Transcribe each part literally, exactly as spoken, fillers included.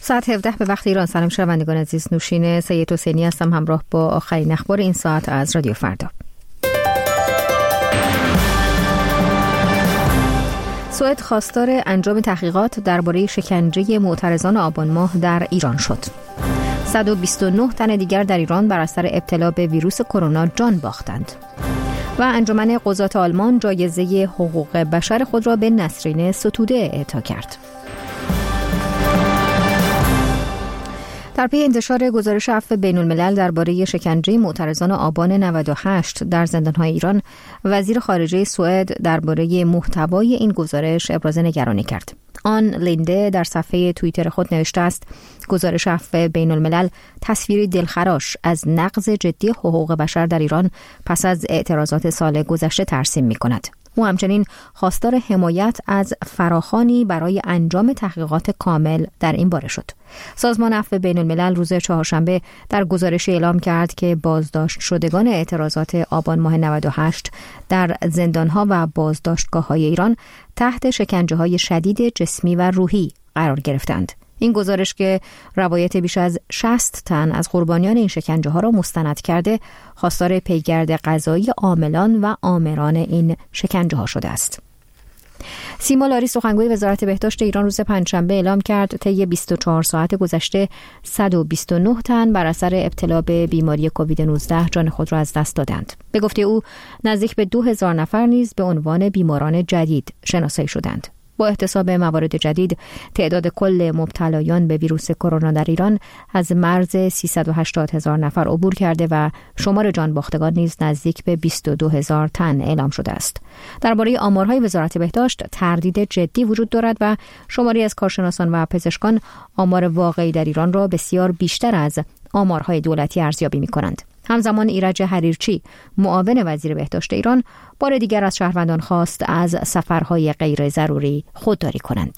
ساعت هفده به وقت ایران. سلام شنوندگان عزیز، نوشین سید حسینی هستم همراه با آخرین اخبار این ساعت از رادیو فردا. سوئد خواستار انجام تحقیقات درباره شکنجه معترضان آبان ماه در ایران شد. صد و بیست و نه تن دیگر در ایران بر اثر ابتلا به ویروس کرونا جان باختند. و انجمن قضات آلمان جایزه حقوق بشر خود را به نسرین ستوده اعطا کرد. در پی انتشار گزارش عفو بین الملل درباره شکنجه معترضان آبان نود و هشت در زندان‌های ایران، وزیر خارجه سوئد درباره محتوای این گزارش ابراز نگرانی کرد. آن لینده در صفحه توییتر خود نوشته است: گزارش عفو بین الملل تصویری دلخراش از نقض جدی حقوق بشر در ایران پس از اعتراضات سال گذشته ترسیم می‌کند. او همچنین خواستار حمایت از فراخوانی برای انجام تحقیقات کامل در این باره شد. سازمان عفو بین الملل روز چهارشنبه در گزارشی اعلام کرد که بازداشت شدگان اعتراضات آبان ماه نود و هشت در زندانها و بازداشتگاه‌های ایران تحت شکنجه‌های شدید جسمی و روحی قرار گرفتند. این گزارش که روایت بیش از شصت تن از قربانیان این شکنجه ها را مستند کرده، خواستار پیگرد قضایی عاملان و آمران این شکنجه ها شده است. سیما لاری سخنگوی وزارت بهداشت ایران روز پنجشنبه اعلام کرد طی بیست و چهار ساعت گذشته صد و بیست و نه تن بر اثر ابتلا به بیماری کووید نوزده جان خود را از دست دادند. به گفته او نزدیک به دو هزار نفر نیز به عنوان بیماران جدید شناسایی شدند. با احتساب موارد جدید، تعداد کل مبتلایان به ویروس کرونا در ایران از مرز سیصد و هشتاد هزار نفر عبور کرده و شمار جان باختگان نیز نزدیک به بیست و دو هزار تن اعلام شده است. درباره آمارهای وزارت بهداشت تردید جدی وجود دارد و شماری از کارشناسان و پزشکان آمار واقعی در ایران را بسیار بیشتر از آمارهای دولتی ارزیابی می‌کنند. همزمان ایرج حریرچی، معاون وزیر بهداشت ایران، بار دیگر از شهروندان خواست از سفرهای غیر ضروری خودداری کنند.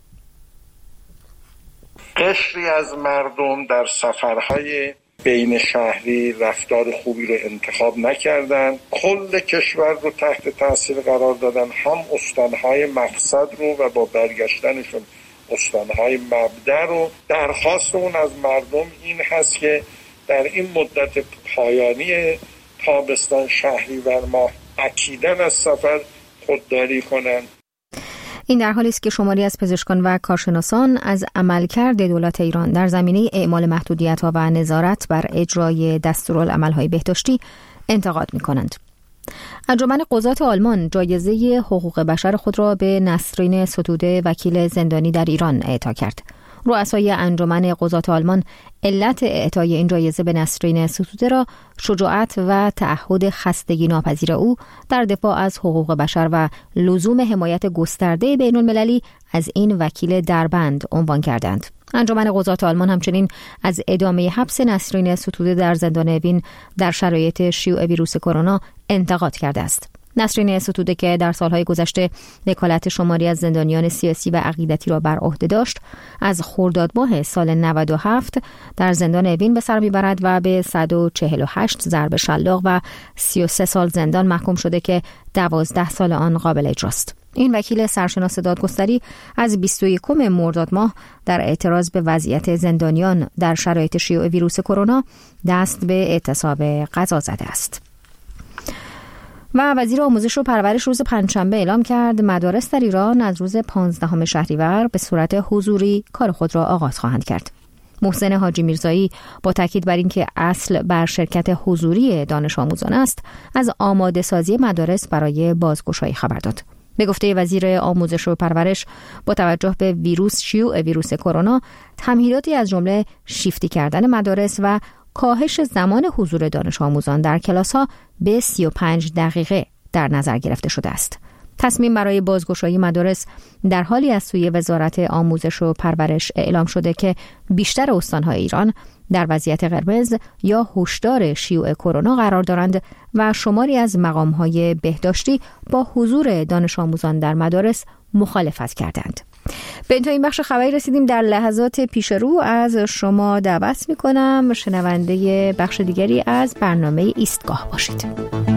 قشری از مردم در سفرهای بین شهری رفتار خوبی رو انتخاب نکردن، کل کشور رو تحت تاثیر قرار دادن، هم استانهای مقصد رو و با برگشتنشون استانهای مبدأ رو. درخواستمون از مردم این هست که در این مدت پایانی تابستان شهریور ماه اکیداً از سفر خودداری کنند. این در حالی است که شماری از پزشکان و کارشناسان از عملکرد دولت ایران در زمینه اعمال محدودیت‌ها و نظارت بر اجرای دستورالعمل‌های بهداشتی انتقاد می‌کنند. انجمن قضات آلمان جایزه حقوق بشر خود را به نسرین ستوده، وکیل زندانی در ایران، اعطا کرد. رؤسای انجمن قضات آلمان علت اعطای این جایزه به نسرین ستوده را شجاعت و تعهد خستگی ناپذیر او در دفاع از حقوق بشر و لزوم حمایت گسترده بین المللی از این وکیل دربند عنوان کردند. انجمن قضات آلمان همچنین از ادامه حبس نسرین ستوده در زندان اوین در شرایط شیوع ویروس کرونا انتقاد کرده است. نسرین ستوده که در سالهای گذشته وکالت شماری از زندانیان سیاسی و عقیدتی را بر عهده داشت، از خرداد ماه سال نود و هفت در زندان اوین به سر میبرد و به صد و چهل و هشت ضرب شلاق و سی و سه سال زندان محکوم شده که دوازده سال آن قابل اجراست. این وکیل سرشناس دادگستری از بیست و یکم مرداد ماه در اعتراض به وضعیت زندانیان در شرایط شیوع ویروس کرونا دست به اعتصاب قضا زده است. و وزیر آموزش و پرورش روز پنجشنبه اعلام کرد مدارس در ایران از روز پانزدهم شهریور به صورت حضوری کار خود را آغاز خواهند کرد. محسن حاجی میرزایی با تاکید بر اینکه اصل بر شرکت حضوری دانش آموزان است، از آماده سازی مدارس برای بازگشایی خبر داد. به گفته وزیر آموزش و پرورش، با توجه به ویروس شیوع ویروس کرونا، تمهیداتی از جمله شیفتی کردن مدارس و کاهش زمان حضور دانش آموزان در کلاس‌ها به سی و پنج دقیقه در نظر گرفته شده است. تصمیم برای بازگشایی مدارس در حالی از سوی وزارت آموزش و پرورش اعلام شده که بیشتر استان‌های ایران در وضعیت قرمز یا هشدار شیوع کرونا قرار دارند و شماری از مقام‌های بهداشتی با حضور دانش آموزان در مدارس مخالفت کردند. به انتهای این بخش خبری رسیدیم. در لحظات پیش رو از شما دعوت می‌کنم شنونده بخش دیگری از برنامه ایستگاه باشید.